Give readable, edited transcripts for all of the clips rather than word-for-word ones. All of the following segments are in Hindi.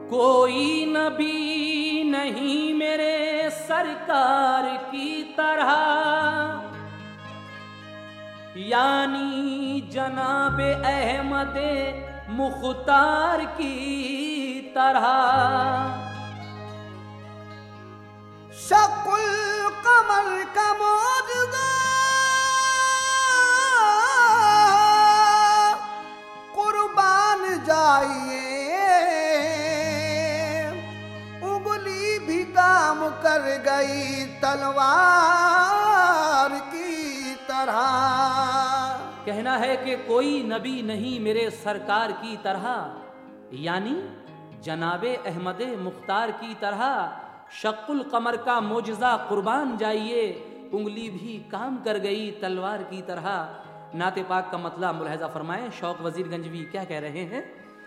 कोई नबी नहीं मेरे सरकार की तरह, यानी जनाबे अहमदे मुख्तार की तरह। शकुल कमर का मौजूदा कुर्बान जाइए, उंगली भी काम कर गई तलवार की तरह। कहना है कि कोई नबी नहीं मेरे सरकार की तरह, यानी जनाबे अहमदे मुख्तार की तरह। शक्कुल कमर का मोजज़ा कुर्बान जाइए, उंगली भी काम कर गई तलवार की तरह। नाते पाक का मतला मुलाहिजा फरमाएं। शौक वजीर गंजवी क्या कह रहे हैं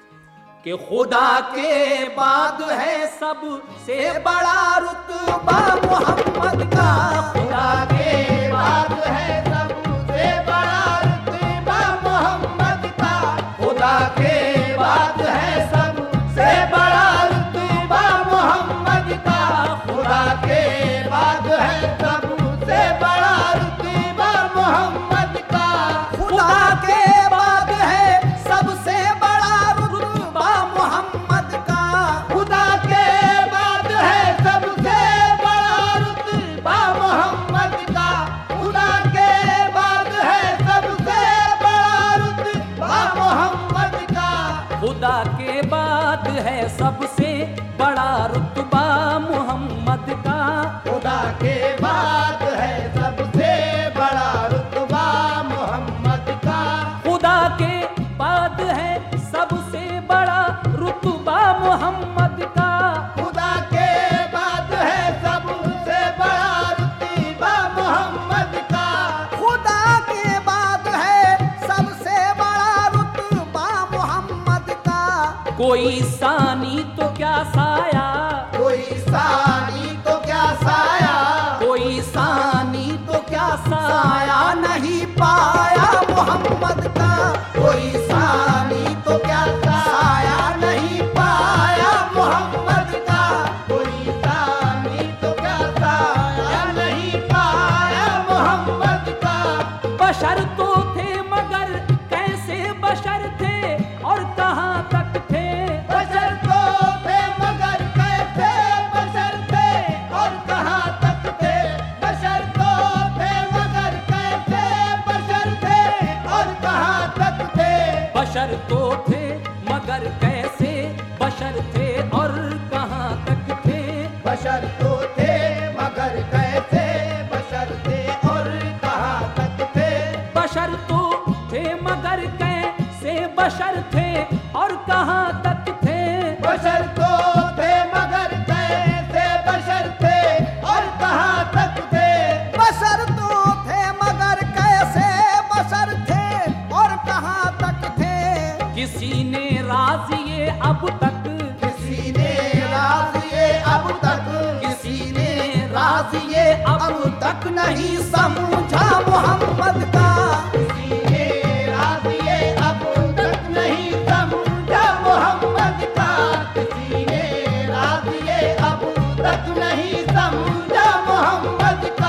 कि खुदा के बाद है सब से बड़ा रुतबा मोहम्मद का। खुदा के बाद है सबसे बड़ा रुतबा मोहम्मद का। खुदा के बाद है सबसे बड़ा रुतबा मोहम्मद का। खुदा के बाद है सबसे बड़ा रुतबा मोहम्मद का। खुदा के बाद है सबसे बड़ा रुतबा मोहम्मद का। खुदा के बाद है सबसे बड़ा रुतबा मोहम्मद का। खुदा के बाद है सबसे बड़ा रुतबा मोहम्मद का। खुदा के बाद है सबसे बड़ा रुतबा मोहम्मद का। खुदा के बाद है सबसे बड़ा रुतबा मोहम्मद का। खुदा के बाद है सबसे बड़ा रुतबा मोहम्मद का। खुदा के बाद है सबसे बड़ा रुतबा मोहम्मद का। खुदा के बाद है सबसे बड़ा रुतबा मोहम्मद का। कोई सानी तो क्या साया, कोई सानी तो क्या साया, कोई सानी तो क्या साया, साया नहीं पाया मोहम्मद का। कोई सानी तो क्या साया नहीं पाया मोहम्मद का। कोई सानी तो क्या साया नहीं पाया मोहम्मद का। बशर तो थे मगर कैसे बशर थे और कहाँ तक थे। बशर तो थे मगर कैसे बशर थे और कहाँ तक थे। बशर तो थे मगर कैसे बशर थे और कहाँ तक थे। बशर तो थे मगर कैसे बशर थे और कहाँ तक थे। बशर तो थे मगर कैसे बशर थे और कहाँ तक थे। बशर तो थे मगर कैसे बशर थे और कहाँ तक थे। बशर तो थे मगर कैसे बशर थे और कहाँ तक थे। बशर तो थे मगर कैसे बशर थे और कहाँ तक थे। किसी ने राज ये अब तक, किसी ने राज ये अब तक, किसी ने राज ये अब तक नहीं समझा मोहम्मद का। किसी ने राज ये अब तक नहीं समझा मोहम्मद का। किसी ने राज ये अब तक नहीं समझा मोहम्मद का।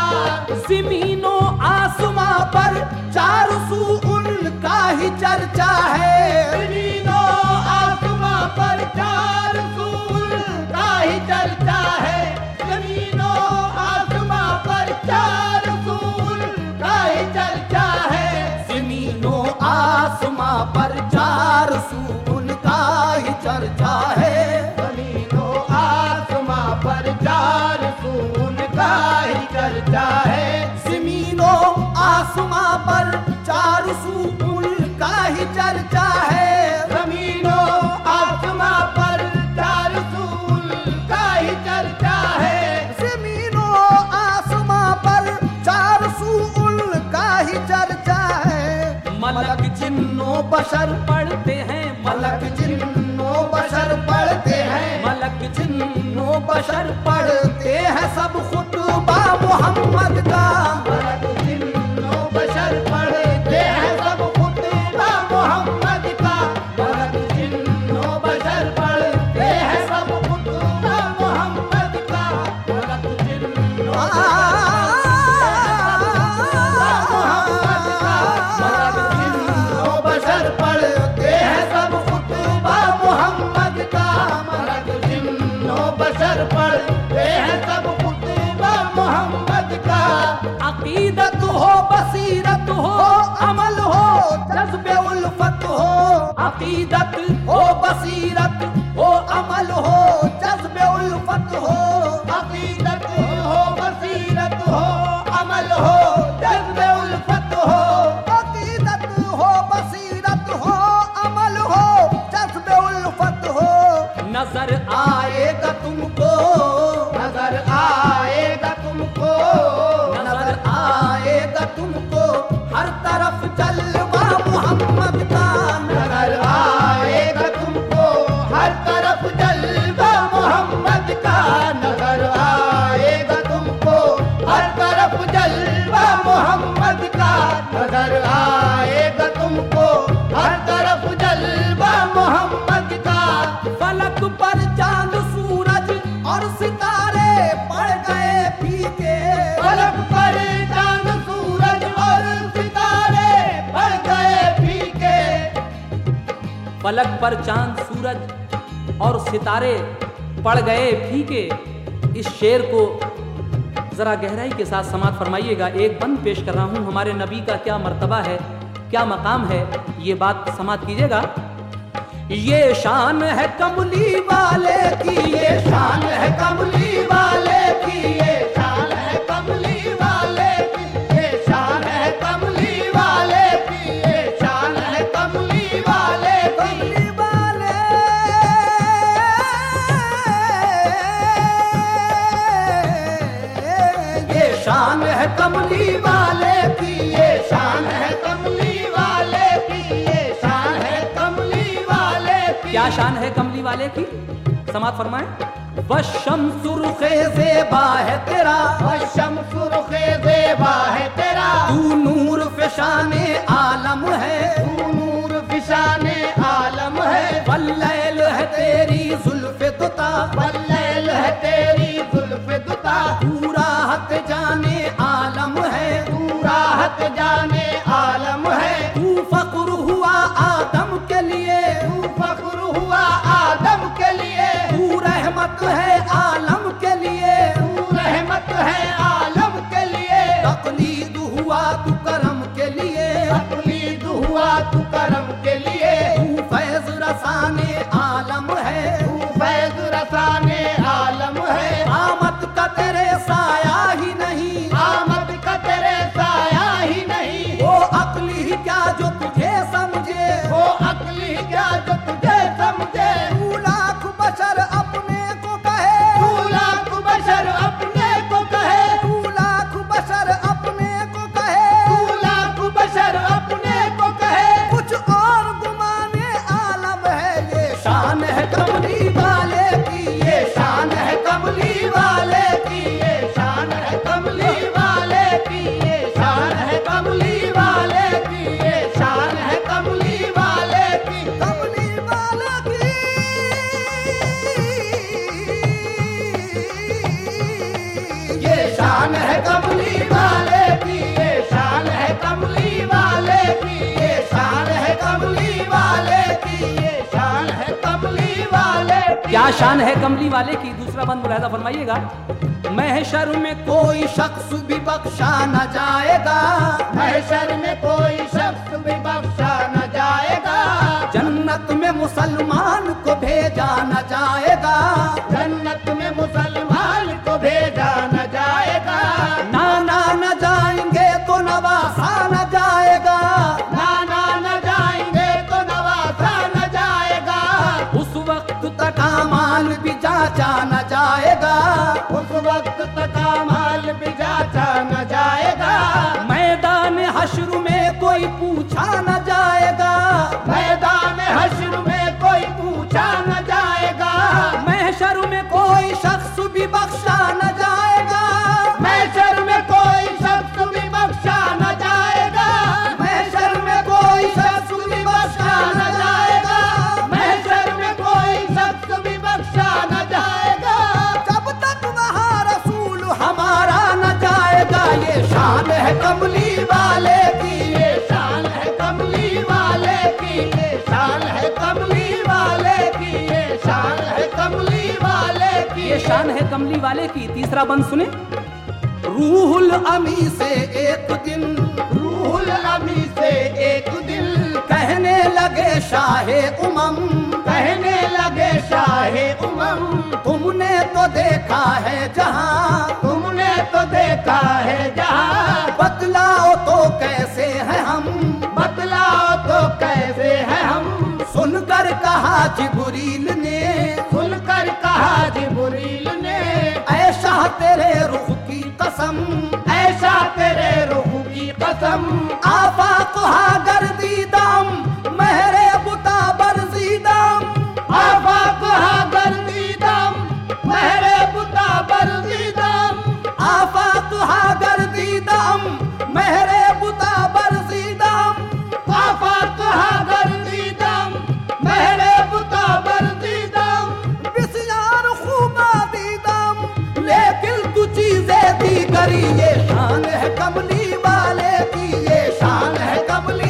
ज़मीनों आसमां पर चार सू उनका ही चर्चा है। ज़मीनों आसमां पर चार सू उनका ही चर्चा है। ज़मीनों आसमां पर चार सू उनका ही चर्चा है। ज़मीनों आसमां पर चार सू उनका ही चर्चा है। ज़मीनों आसमां पर चार सू उनका ही चर्चा है। ज़मीनों आसमां पर चार सू उनका ही चर्चा है। ज़मीनों आसमां पर चार सू उनका ही चर्चा है। ज़मीनों आसमां पर चार सू उनका ही चर्चा है। मलक जिन्नो बशर पढ़ते हैं, मलक जिन्नो बशर पढ़ते हैं। मलक जिन्नो बशर पढ़ते हैं सब खुतबा मोहम्मद का। मलक जिन्नो बशर पढ़ते हैं सब खुतबा मोहम्मद का। मलक जिन्नो बशर पढ़ते हैं सब फलक पर चांद सूरज और सितारे पड़ गए फीके। इस शेर को जरा गहराई के साथ समाप्त फरमाइएगा। एक बंद पेश कर रहा हूं, हमारे नबी का क्या मर्तबा है, क्या मकाम है, ये बात समाप्त कीजिएगा। ये शान है कमली वाले की, ये शान है कमली वाले की, ये शान है कमली वाले की, ये शान है कमली वाले की, ये शान है कमली वाले की, ये शान है कमली वाले की, ये शान है कमली वाले की, ये शान है कमली वाले की। क्या शान है कमली वाले की, समाप्त फरमाएं। वशम सुर्खे ज़ेबा है तेरा, वशम सुर्खे ज़ेबा है तेरा, तू नूर फ़िशाने आलम है, तू नूर फ़िशाने आलम है। वल्लैल है तेरी ज़ुल्फ़े दुता, वल्लैल है तेरी ज़ुल्फ़े दुता, तू राहत जाने आलम है, तू राहत जाने आलम है। तू फ़ख्र हुआ आदम के लिए, तू फ़ख्र हुआ आदम के लिए, तू रहमत है आलम के लिए, तू रहमत है आलम के लिए। तक़लीद हुआ तू करम के लिए, तक़लीद हुआ तू करम के लिए। तू फैज़ रसाने आलम है, तू फैज़ रसाने आलम है। आमद का तेरे साया ही नहीं, आमद का तेरे साया ही नहीं। वो अक्ल ही क्या जो तुझे समझे, वो अक्ल ही क्या जो तुझे समझे। तू लाख बशर अपने को कहे, तू लाख बशर अपने को कहे, तू लाख बशर अपने को कहे, तू लाख बशर अपने को कहे। कुछ और गुमाने आलम है, ये शान है कमली वाले की, ये शान है कमली वाले की, ये शान है कमली वाले की, ये शान है कमली वाले की, ये शान है कमली वाले की, कमली वाले की। ये शान है कमली वाले की, ये शान है कमली वाले की, ये शान है कमली वाले की, ये शान है कमली वाले की। क्या शान है कमली वाले की, दूसरा बंद मुलाहिजा फरमाइएगा। महशर में कोई शख्स भी बख्शा न जाएगा, महशर में कोई शख्स भी बख्शा न जाएगा। जन्नत में मुसलमान को भेजा न जाएगा, जन्नत में मुसलमान को भेजा न जाएगा। नाना न जाएंगे तो नवासा न जाएगा, नाना न जाएंगे तो नवासा न जाएगा। उस वक्त तक माल भी जाचा न जाएगा, उस वक्त तक माल भी जाचा न जाएगा। मैदान हश्र में कोई पूछा न जाएगा, मैदान हश्र में कोई पूछा न जाएगा। महशर में कोई शख्स भी बख्शा न जाएगा, महशर में कोई शख्स भी बख्शा न जाएगा। महशर में कोई शख्स भी बख्शा न जाएगा, महशर में कोई शख्स भी बख्शा न जाएगा। जब तक वहाँ रसूल हमारा न जाएगा। ये शान है कमली वाले की, ये शान है कमली वाले की, ये शान है कमली वाले की, ये शान है कमली वाले की, ये शान है कमली वाले की। तीसरा बंद सुने। रूहुल अमी से एक दिन, रूहुल अमी से एक दिन कहने लगे शाहे उमम, कहने लगे शाहे उमम। तुमने तो देखा है जहां, तुमने तो देखा है जहां। बतलाओ तो कैसे हैं हम, बतलाओ तो कैसे हैं हम। सुनकर कहा जिब्रील ने, सुनकर कहा जिब्रील ने। ऐसा तेरे रुख की कसम, ऐसा तेरे रुख की कसम। आफाक हा गर्दीदम महरे बुता बरजीदम, आफाक हा गर्दीदम महरे बुता बरजीदम। आफाक हा गर्दीदम महरे बुता बरजीदम, आफाक हा गर्दीदम महरे बुता बरजीदम। बिस्यार खूबा दीदम लेकिन तू चीजें दी करी। ये शान है कमली वाले की, ये शान है कमली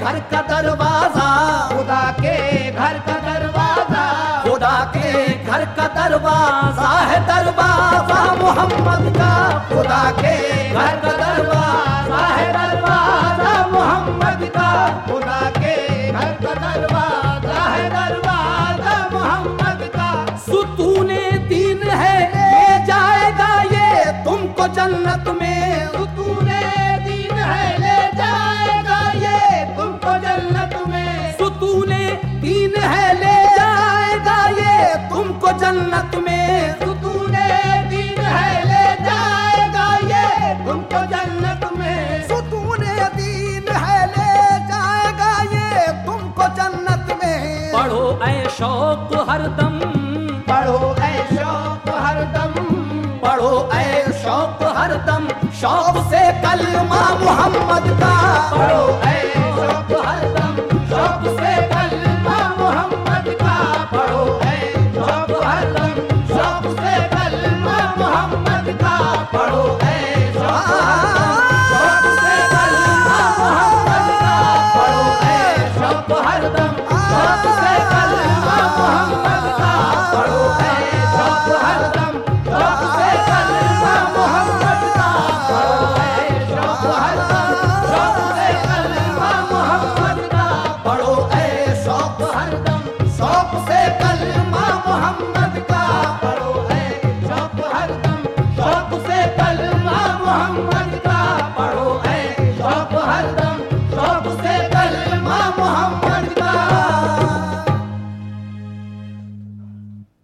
घर का दरवाजा, खुदा के घर का दरवाजा, खुदा के घर का दरवाजा है दरवाजा मोहम्मद का, खुदा के घर का दरवाजा है दरवाजा मोहम्मद का, खुदा के घर का दरवाजा है दरवाजा मोहम्मद का। सुतूने दीन है ले जाएगा ये तुमको जन्नत में, सुतूने दीन है ले जाएगा ये तुमको जन्नत में, सुतूने दीन है ले जाएगा ये तुमको जन्नत में, सुतूने दीन है ले जाएगा ये तुमको जन्नत में, सुतूने दीन है ले जाएगा ये तुमको जन्नत में। पढ़ो ऐ शौक हरदम, पढ़ो ऐ शौक हरदम, पढ़ो ऐ शौक हरदम, शौक से कलमा मोहम्मद का, पढ़ो ऐ शौक हरदम,